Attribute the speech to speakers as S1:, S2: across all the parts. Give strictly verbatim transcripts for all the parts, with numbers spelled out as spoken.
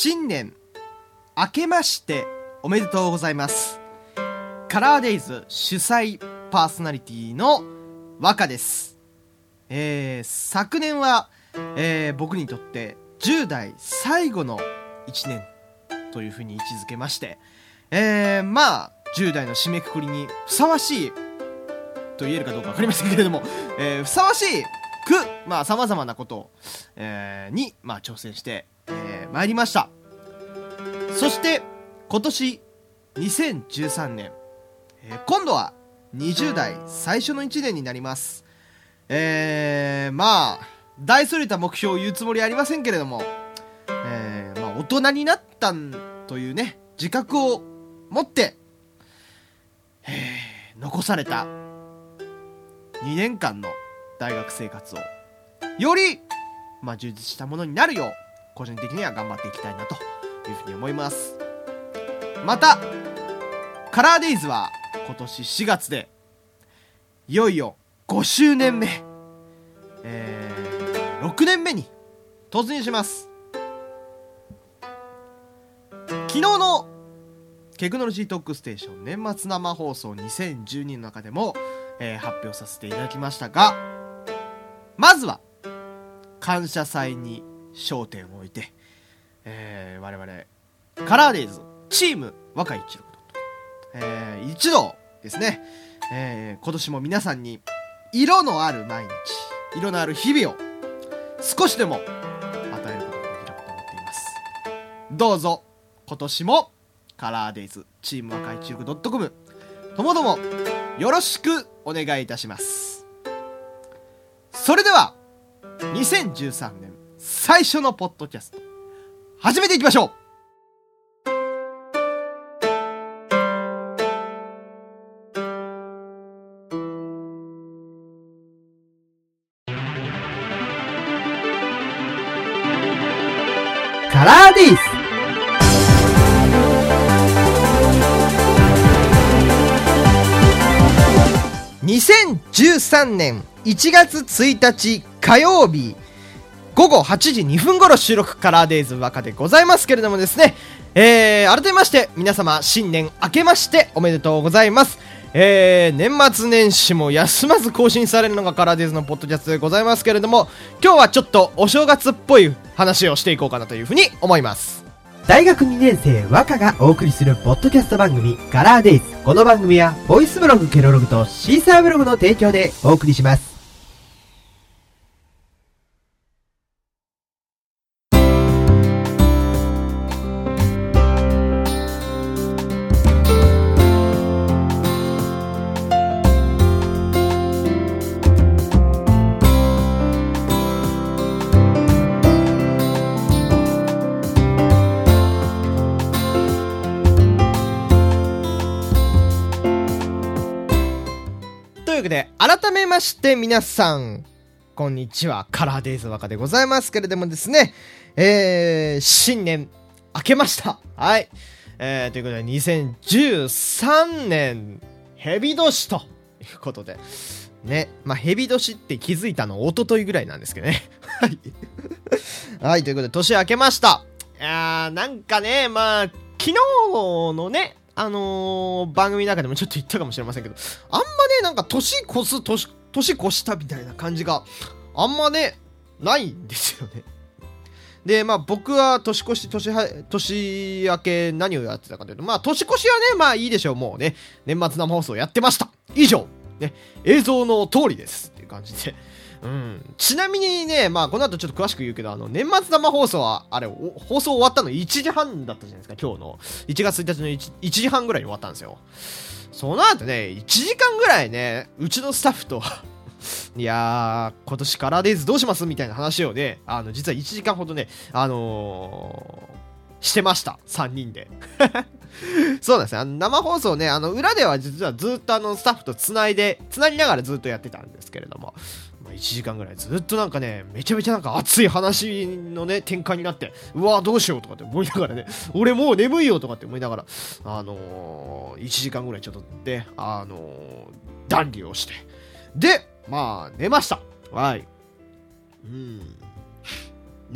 S1: 新年明けましておめでとうございます。カラーデイズ主催パーソナリティの若です。えー、昨年は、えー、僕にとってじゅう代最後のいちねんというふうに位置づけまして、えー、まあじゅう代の締めくくりにふさわしいと言えるかどうか分かりませんけれども、えー、ふさわしいくまあ様々なことを、えー、に、まあ、挑戦してまい、えー、りました。そして今年にせんじゅうさんねん、えー、今度はにじゅう代最初のいちねんになります。えー、まあ大それた目標を言うつもりはありませんけれども、えー、まあ大人になったというね自覚を持って、えー、残されたにねんかんの大学生活をより、まあ、充実したものになるよう個人的には頑張っていきたいなというふうに思います。またカラーデイズは今年しがつでいよいよごしゅうねんめ、えー、ろくねんめに突入します。昨日のテクノロジートークステーション年末生放送にせんじゅうにの中でも、えー、発表させていただきましたが、まずは感謝祭に焦点を置いて、えー、我々カラーデイズチーム若いちろく、えー、一度ですね、えー、今年も皆さんに色のある毎日、色のある日々を少しでも与えることができればと思っています。どうぞ今年もカラーデイズチーム若いちろく .com ともどもよろしくお願いいたします。それではにせんじゅうさんねん最初のポッドキャスト始めていきましょう。
S2: カラーデイズ
S1: にせんじゅうさんねんいちがつついたち火曜日ごごはちじにふん頃収録カラーデイズ若でございますけれどもですね、えー、改めまして皆様新年明けましておめでとうございます。えー、年末年始も休まず更新されるのがカラーデイズのポッドキャストでございますけれども、今日はちょっとお正月っぽい話をしていこうかなというふうに思います。
S2: 大学にねん生若がお送りするポッドキャスト番組カラーデイズ。この番組はボイスブログケロログとシーサーブログの提供でお送りします。
S1: というわけで改めまして皆さんこんにちは、カラーデイズ若でございますけれどもですね、えー、新年明けました。はい、えー、ということでにせんじゅうさんねんヘビ年ということでね、まあヘビ年って気づいたの一昨日ぐらいなんですけどねはいはいということで年明けました。いやーなんかね、まあ昨日のねあのー、番組の中でもちょっと言ったかもしれませんけど、あんまねなんか年越す年年越したみたいな感じがあんまねないんですよね。でまあ僕は年越し年は年明け何をやってたかというと、まあ年越しはねまあいいでしょう、もうね年末生放送やってました、以上ね、映像の通りですっていう感じで、うん、ちなみにね、まあこの後ちょっと詳しく言うけど、あの年末生放送はあれ放送終わったのいちじはんだったじゃないですか。今日のいちがつついたちの 1, いちじはんぐらいに終わったんですよ。その後ねいちじかんぐらいねうちのスタッフといやー今年カラーデイズどうしますみたいな話をね、あの実はいちじかんほどねあのー、してましたさんにんでそうなんですよ、あの生放送ね、あの裏では実はずっとあのスタッフとつないでつなぎながらずっとやってたんですけれども、まあ、いちじかんぐらいずっとなんかねめちゃめちゃなんか熱い話のね展開になって、うわーどうしようとかって思いながらね俺もう眠いよとかって思いながら、あのー、いちじかんぐらいちょっとであのー、談義をして、でまあ寝ました。はい、うんね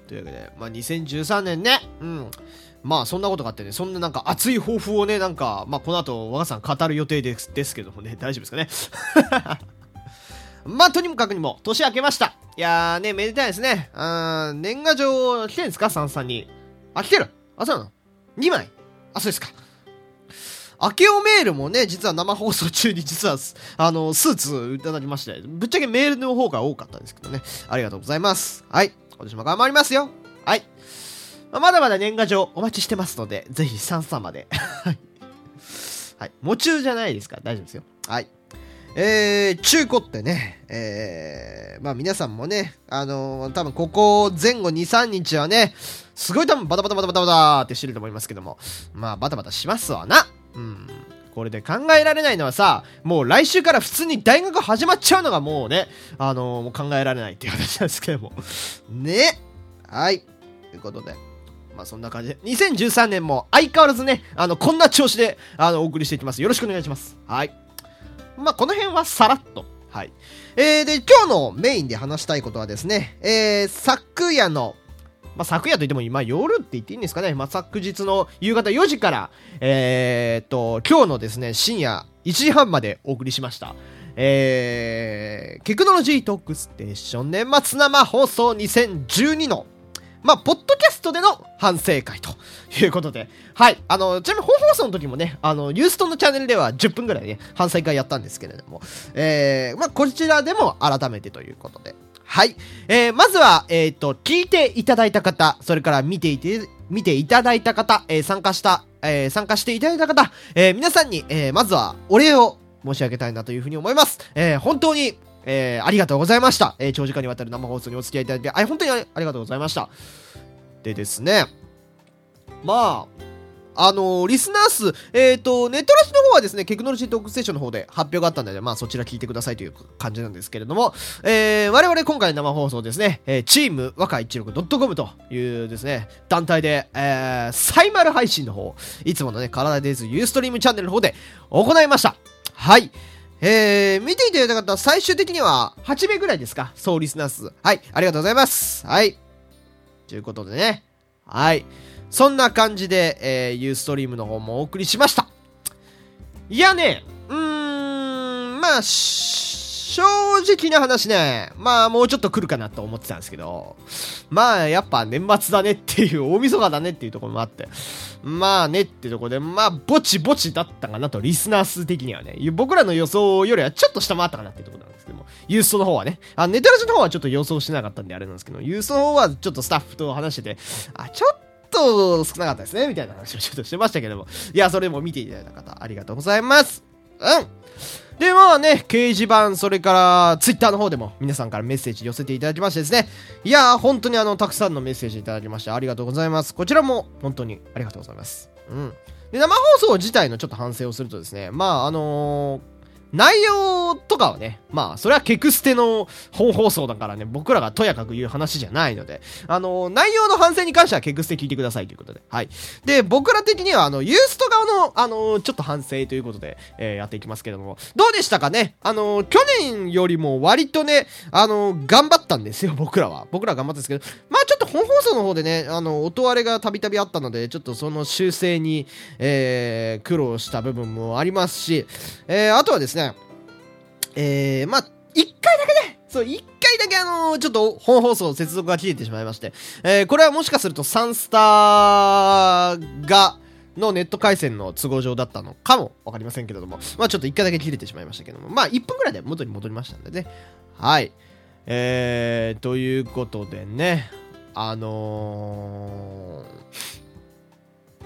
S1: というわけで、まあ、にせんじゅうさんねんね、うん。まあ、そんなことがあってね、そんななんか熱い抱負をね、なんか、まあ、この後、若さん語る予定です、ですけどもね、大丈夫ですかね。まあ、とにもかくにも、年明けました。いやーね、めでたいですね。あー、年賀状来てるんですか、さんさんに。あ、来てる。あ、そうなの ?に 枚。あ、そうですか。明けおメールもね、実は生放送中に実は、あの、スーツいただきまして、ぶっちゃけメールの方が多かったですけどね。ありがとうございます。はい。今年も頑張りますよ。はい。まあ、まだまだ年賀状お待ちしてますので、ぜひさんさんまで。はい。はい。夢中じゃないですから大丈夫ですよ。はい。えー、中古ってね、えー、まあ皆さんもね、あのー、多分ここ前後に、さんにちはね、すごい多分バタバタバタバタバタってしてると思いますけども、まあバタバタしますわな。うん。これで考えられないのはさ、もう来週から普通に大学始まっちゃうのがもうね、あのー、もう考えられないっていう話なんですけども。ね。はい。ということで。まあそんな感じで、にせんじゅうさんねんも相変わらずね、あの、こんな調子で、あの、お送りしていきます。よろしくお願いします。はい。まあこの辺はさらっと。はい。えー、で、今日のメインで話したいことはですね、えー、昨夜の、まあ、昨夜といっても今夜って言っていいんですかね。まあ、昨日の夕方よじから、えー、っと、今日のですね、深夜いちじはんまでお送りしました。えー、テクノロジートークステーション年末生放送にせんじゅうにの、まあ、ポッドキャストでの反省会ということで、はい。あの、ちなみに本放送の時もね、あの、ユーストのチャンネルではじゅっぷんぐらいね、反省会やったんですけれども、えー、まあ、こちらでも改めてということで、はい。えー、まずは、えっと、聞いていただいた方、それから見ていて、見ていただいた方、えー、参加した、えー、参加していただいた方、えー、皆さんに、えー、まずはお礼を申し上げたいなというふうに思います。えー、本当に、えー、ありがとうございました。えー、長時間にわたる生放送にお付き合いいただいて、あ、本当にありがとうございました。でですね、まあ、あのー、リスナー数、えっと、ネットラジの方はですね、テクノロジートークステーションの方で発表があったので、まあそちら聞いてくださいという感じなんですけれども、えー、我々今回の生放送ですね、えー、チーム若 いちじゅうろくドットコム というですね、団体で、えー、サイマル配信の方、いつものね、カラダデイズユーストリームチャンネルの方で行いました。はい。えー、見ていただいた方は最終的にははちめいぐらいですか、総リスナー数。はい、ありがとうございます。はい。ということでね、はい。そんな感じで、えー、ユーストリームの方もお送りしました。いやね、うーん、まあ、正直な話ね、まあもうちょっと来るかなと思ってたんですけど、まあやっぱ年末だねっていう、大晦日だねっていうところもあって、まあねっていうところで、まあぼちぼちだったかなと、リスナー数的にはね、僕らの予想よりはちょっと下回ったかなっていうところなんですけども、ユーストの方はね、あ、ネトラジの方はちょっと予想してなかったんであれなんですけど、ユーストの方はちょっとスタッフと話してて、あ、ちょっとちょっと少なかったですねみたいな話をちょっとしてましたけども、いや、それも見ていただいた方ありがとうございます。うんで、まあね、掲示板、それからツイッターの方でも皆さんからメッセージ寄せていただきましてですね、いやー本当にあのたくさんのメッセージいただきましてありがとうございます。こちらも本当にありがとうございます。うんで、生放送自体のちょっと反省をするとですね、まああのー内容とかはね、まあ、それはケクステの本放送だからね、僕らがとやかく言う話じゃないので、あの、内容の反省に関してはケクステ聞いてくださいということで、はい。で、僕ら的には、あの、ユースト側の、あの、ちょっと反省ということで、えー、やっていきますけども、どうでしたかね？あの、去年よりも割とね、あの、頑張ったんですよ、僕らは。僕らは頑張ったんですけど、まあ、ちょっと本放送の方でね、あの、音割れがたびたびあったので、ちょっとその修正に、えー、苦労した部分もありますし、えー、あとはですね、えー、まあ、一回だけね、そう、一回だけあのー、ちょっと本放送接続が切れてしまいまして、えー、これはもしかするとサンスターが、のネット回線の都合上だったのかもわかりませんけれども、まあちょっと一回だけ切れてしまいましたけども、まあいっぷんくらいで元に戻りましたんでね。はい。えー、ということでね、あのー、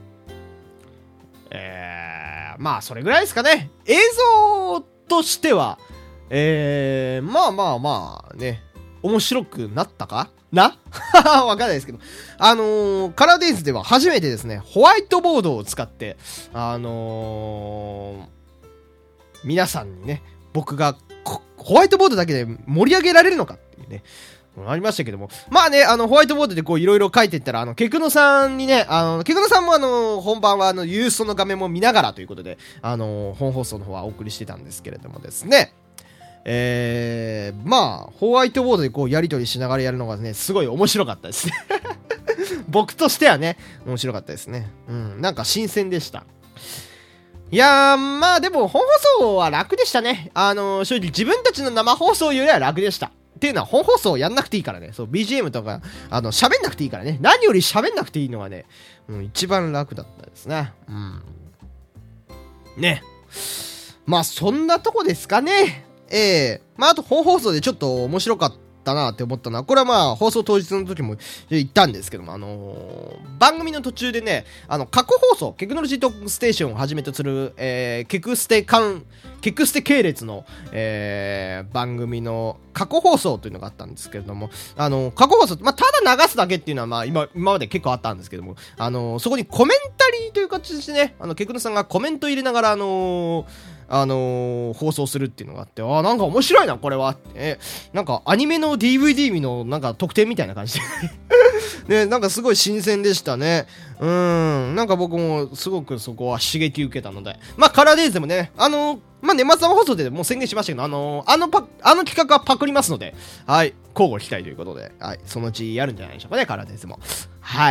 S1: えー、まあそれぐらいですかね。映像としては、えー、まあまあまあね、面白くなったかなわかんないですけど。あのー、カラーデイズでは初めてですね、ホワイトボードを使って、あのー、皆さんにね、僕がホワイトボードだけで盛り上げられるのかっていうね、ありましたけども。まあね、あの、ホワイトボードでこういろいろ書いていったら、あの、ケクノさんにね、あの、ケクノさんもあの、本番はあの、ユーストの画面も見ながらということで、あの、本放送の方はお送りしてたんですけれどもですね。 えー、まあ、ホワイトボードでこうやり取りしながらやるのがね、すごい面白かったですね。僕としてはね、面白かったですね。うん、なんか新鮮でした。いやー、まあでも本放送は楽でしたね。あのー、正直自分たちの生放送よりは楽でした。っていうのは本放送やんなくていいからね。そう、ビージーエム とか、あの、喋んなくていいからね。何より喋んなくていいのがね、うん、一番楽だったですね。うん。ね。まあそんなとこですかね。ええー、まああと本放送でちょっと面白かったなって思ったのは、これはまあ放送当日の時も言ったんですけども、あのー、番組の途中でね、あの過去放送、ケクノロジートークステーションをはじめとする、えー、ケクステ関ケクステ系列の、えー、番組の過去放送というのがあったんですけれども、あのー、過去放送、まあただ流すだけっていうのはまあ今今まで結構あったんですけども、あのー、そこにコメンタリーという形でね、あのケクノさんがコメント入れながらあのーあのー、放送するっていうのがあって、ああ、なんか面白いな、これは。え、なんかアニメの ディーブイディー のなんか特典みたいな感じで。ね、なんかすごい新鮮でしたね。うーん、なんか僕もすごくそこは刺激受けたので。まあ、カラーデイズでもね、あのー、まあ、年末生放送でもう宣言しましたけど、あのー、あのパ、あの企画はパクりますので、はい、交互期待ということで、はい、そのうちやるんじゃないでしょうかね、カラーデイズも。はい。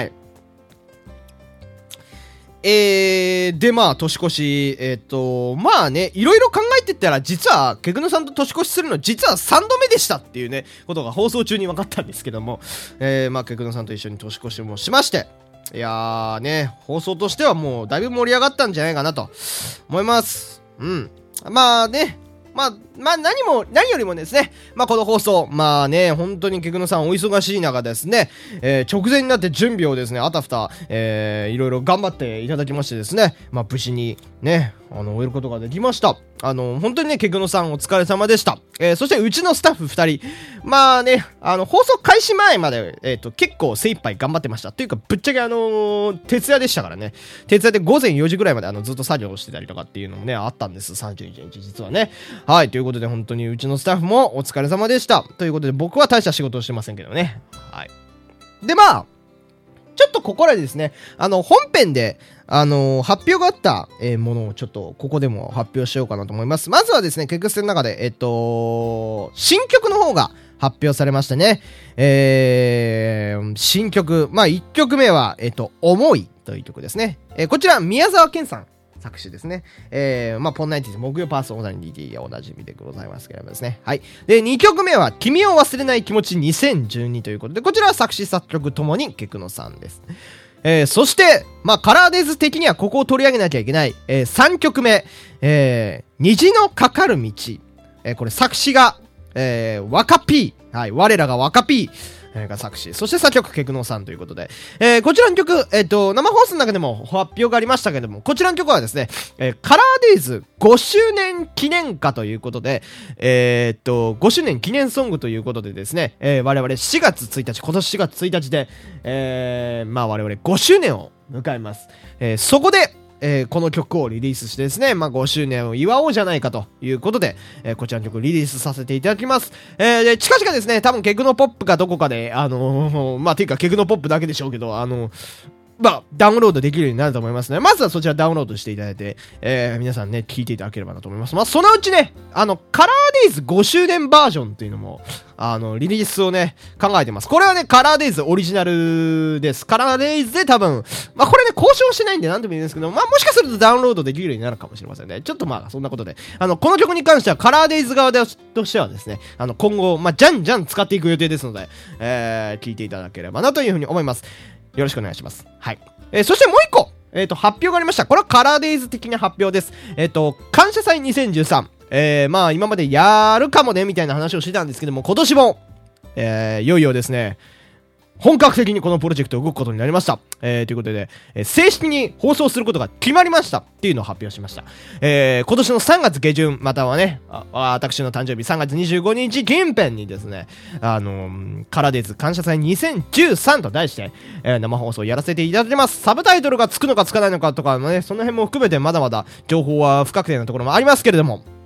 S1: えー、で、まあ、年越し、えっと、まあね、いろいろ考えてったら、実は、ケグノさんと年越しするの、実はさんどめでしたっていうね、ことが放送中に分かったんですけども、えー、まあ、ケグノさんと一緒に年越しもしまして、いやーね、放送としてはもう、だいぶ盛り上がったんじゃないかなと、思います。うん。まあね、まあ、まあ何も、何よりもですね、まあこの放送、まあね、本当にケクノさんお忙しい中ですね、えー、直前になって準備をですね、あたふた、えー、いろいろ頑張っていただきましてですね、まあ無事にね、あの、終えることができました。あの、本当にね、ケクノさんお疲れ様でした。えー、そしてうちのスタッフふたり、まあね、あの、放送開始前まで、えっと、結構精一杯頑張ってました。というか、ぶっちゃけあのー、徹夜でしたからね、徹夜でごぜんよじぐらいまであの、ずっと作業をしてたりとかっていうのもね、あったんです。さんじゅういちにち、実はね。はい、ということで本当にうちのスタッフもお疲れ様でした。ということで僕は大した仕事をしてませんけどね。はい。で、まあ、ちょっとここらでですね、あの、本編で、あのー、発表があった、えー、ものをちょっと、ここでも発表しようかなと思います。まずはですね、ケクステの中で、えっと、新曲の方が発表されましたね。えー、新曲、まあ、いっきょくめは、えっと、思いという曲ですね。えー、こちら、宮沢賢さん。作詞ですね。えー、まあ、ポンナイティズ木曜パーソナリティがおなじみでございますけれどもですね。はい。で、にきょくめは、君を忘れない気持ちにせんじゅうにということで、こちらは作詞作曲ともにケクノさんです。えー、そして、まあ、カラーデイズ的にはここを取り上げなきゃいけない、えー、さんきょくめ、えー、虹のかかる道。えー、これ作詞が、えー、若 P。はい。我らが若 P。が作詞、そして作曲ケクノさんということで、えー、こちらの曲、えっと、生放送の中でも発表がありましたけども、こちらの曲はですね、えー、カラーデイズごしゅうねん記念歌ということで、えー、っと、ごしゅうねん記念ソングということでですね、えー、我々しがつついたち、今年しがつついたちで、えー、まあ我々ごしゅうねんを迎えます。えー、そこで、えー、この曲をリリースしてですね、まあ、ごしゅうねんを祝おうじゃないかということで、えー、こちらの曲リリースさせていただきます。えー、で、近々ですね、多分ケクノポップかどこかで、あのー、まあ、ていうかケクノポップだけでしょうけど、あのー、まあ、ダウンロードできるようになると思いますね。まずはそちらダウンロードしていただいて、えー、皆さんね、聴いていただければなと思います。まあ、そのうちね、あの、カラーデイズごしゅうねんバージョンっていうのも、あの、リリースをね、考えてます。これはね、カラーデイズオリジナルです。カラーデイズで多分、まあ、これね、交渉してないんで何でもいいんですけど、まあ、もしかするとダウンロードできるようになるかもしれませんね。ちょっとまあ、そんなことで。あの、この曲に関しては、カラーデイズ側でとしてはですね、あの、今後、まあ、じゃんじゃん使っていく予定ですので、えー、聴いていただければなというふうに思います。よろしくお願いします。はい。えー、そしてもう一個、えっと、発表がありました。これはカラーデイズ的な発表です。えっと、感謝祭にせんじゅうさん。えー、まあ、今までやるかもね、みたいな話をしてたんですけども、今年も、えー、いよいよですね、本格的にこのプロジェクト動くことになりました。えー、ということで、えー、正式に放送することが決まりましたっていうのを発表しました。えー、今年のさんがつげじゅん、またはね、あ私の誕生日さんがつにじゅうごにち近辺にですね、あのー、カラーデイズ感謝祭にせんじゅうさんと題して、えー、生放送やらせていただいてます。サブタイトルがつくのかつかないのかとかね、その辺も含めてまだまだ情報は不確定なところもありますけれども、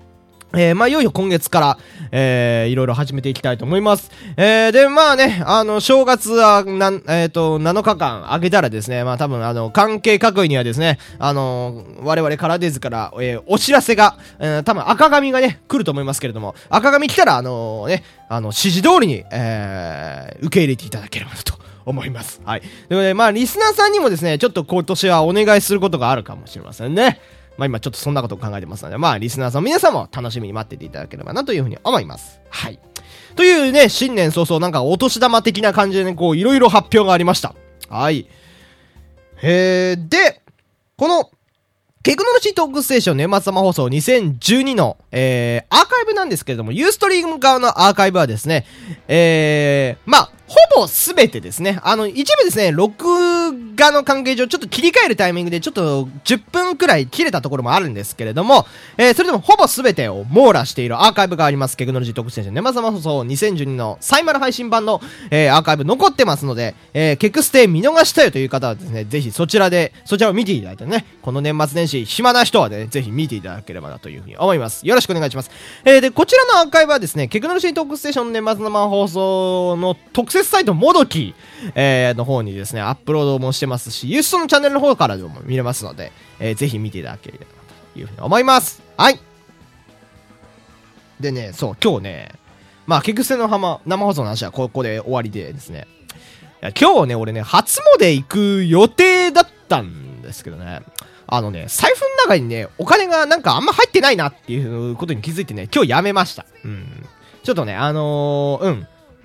S1: えー、まあ、いよいよ今月から、えー、いろいろ始めていきたいと思います。えー、で、まあね、あの、正月は、なん、えっと、なのかかんあげたらですね、まあ多分、あの、関係各位にはですね、あの、我々カラーデイズから、えー、お知らせが、えー、多分赤紙がね、来ると思いますけれども、赤紙来たら、あのね、あの、指示通りに、えー、受け入れていただければなと思います。はい。ということで、まあ、リスナーさんにもですね、ちょっと今年はお願いすることがあるかもしれませんね。まあ今ちょっとそんなことを考えてますので、まあリスナーさん皆さんも楽しみに待ってていただければなというふうに思います。はい。というね、新年早々なんかお年玉的な感じでね、こういろいろ発表がありました。はい。えー、で、この、テクノロジートークステーション年末生放送にせんじゅうにの、えー、アーカイブなんですけれども、ユーストリーム側のアーカイブはですね、えー、まあ、ほぼすべてですね、あの、一部ですね、録画の関係上、ちょっと切り替えるタイミングで、ちょっとじゅっぷんくらい切れたところもあるんですけれども、えー、それでもほぼすべてを網羅しているアーカイブがあります。テクノロジートークステーション年末生放送にせんじゅうにのサイマル配信版の、えー、アーカイブ残ってますので、えー、ケクステ見逃したよという方はですね、ぜひそちらで、そちらを見ていただいてね、この年末年始、暇な人はね、ぜひ見ていただければなというふうに思います。よろしくお願いします。えー、で、こちらのアーカイブはですね、テクノロジートークステーション年末生放送の特設サイトもどき、えー、の方にですね、アップロードもしてますし、ユーストのチャンネルの方からでも見れますので、えー、ぜひ見ていただければというふうに思います。はい。でね、そう、今日ね、まあ、ケクステの生放送の話はここで終わりでですね、いや今日ね、俺ね、初詣行く予定だったんですけどね、あのね、財布の中にね、お金がなんかあんま入ってないなっていうことに気づいてね、今日やめました。うん。ちょっとね、あのー、うん。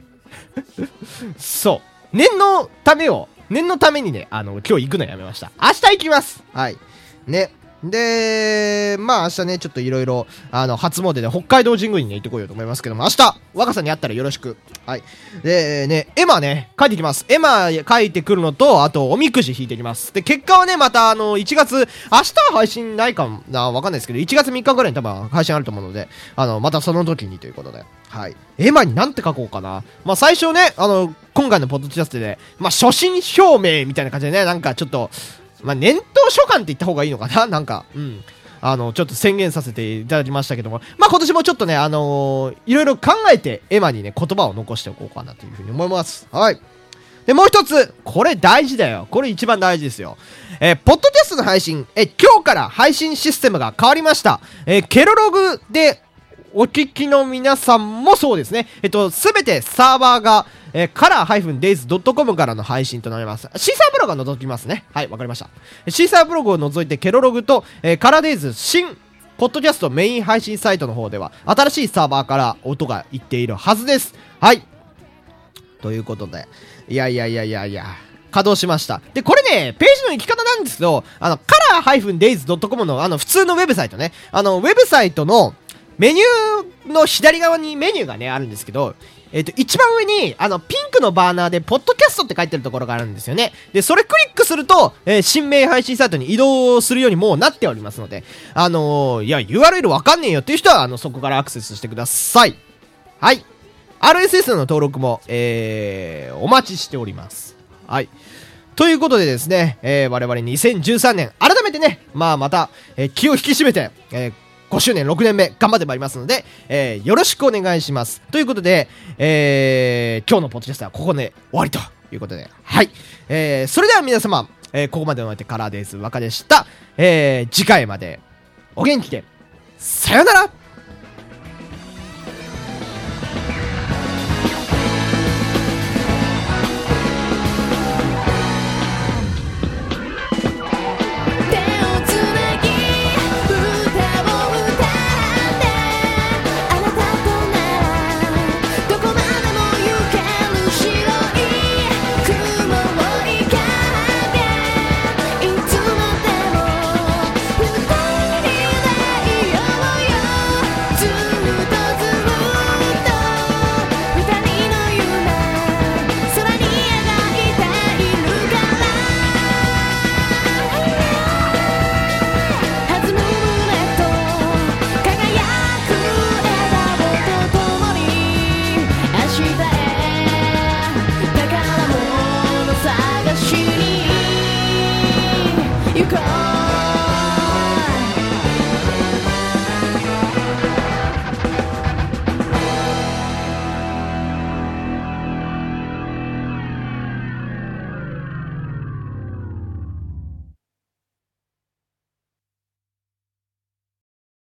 S1: そう。念のためを、念のためにね、あの、今日行くのやめました。明日行きます。はい。ね。で、まあ明日ね、ちょっといろいろ、あの、初詣で北海道神宮にね、行ってこようと思いますけども、明日、若さんに会ったらよろしく。はい。で、ね、絵馬ね、書いてきます。絵馬書いてくるのと、あと、おみくじ引いてきます。で、結果はね、また、あの、いちがつ、明日は配信ないかな、わかんないですけど、いちがつみっかぐらいに多分配信あると思うので、あの、またその時にということで、はい。絵馬になんて書こうかな。まあ最初ね、あの、今回のポッドキャストで、まあ初心表明みたいな感じでね、なんかちょっと、まあ、年頭書簡って言った方がいいのかななんか、うん。あの、ちょっと宣言させていただきましたけども、まあ、今年もちょっとね、あのー、いろいろ考えて、エマにね、言葉を残しておこうかなというふうに思います。はい。で、もう一つ、これ大事だよ。これ一番大事ですよ。えー、ポッドキャストの配信、え、今日から配信システムが変わりました。えー、ケロログで、お聞きの皆さんもそうですね。えっと、すべてサーバーが、えー、カラー デイズドットコム からの配信となります。シーサーブログが覗きますね。はい、わかりました。シーサーブログを除いてケロログと、えー、カラーデイズ新、ポッドキャストメイン配信サイトの方では、新しいサーバーから音がいっているはずです。はい。ということで、いやいやいやいやいや、稼働しました。で、これね、ページの行き方なんですけど、あの、カラー デイズドットコム のあの、普通のウェブサイトね。あの、ウェブサイトの、メニューの左側にメニューがね、あるんですけど、えっと、一番上に、あの、ピンクのバーナーで、ポッドキャストって書いてるところがあるんですよね。で、それクリックすると、えー、新名配信サイトに移動するようにもうなっておりますので、あのー、いや、ユーアールエル わかんねえよっていう人は、あの、そこからアクセスしてください。はい。アールエスエス の登録も、えー、お待ちしております。はい。ということでですね、えー、我々にせんじゅうさんねん、改めてね、まあまた、えー、気を引き締めて、えー、ごしゅうねんろくねんめ頑張ってまいりますので、えー、よろしくお願いします。ということで、えー、今日のポッドキャストはここで終わりということで、はい。えー、それでは皆様、えー、ここまでのお相手カラーです。若でした。えー、次回までお元気で、さよなら。